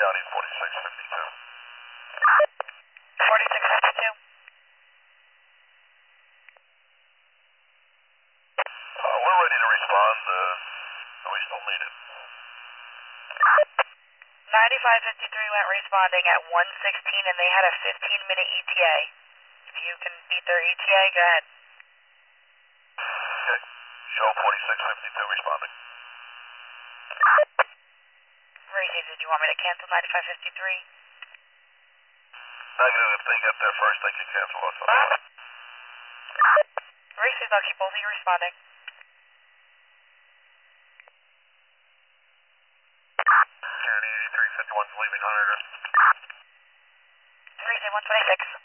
County 4652. 4652. We're ready to respond. We still need it. 9553 went responding at 1:16 and they had a 15-minute ETA. If you can beat their ETA, go ahead. Okay. Show 4652 responding. Received, did you want me to cancel 9553? Negative. If they get there first, they can cancel us. Received, I'll keep both of you responding. County 8351's leaving Hunter. Received, 126.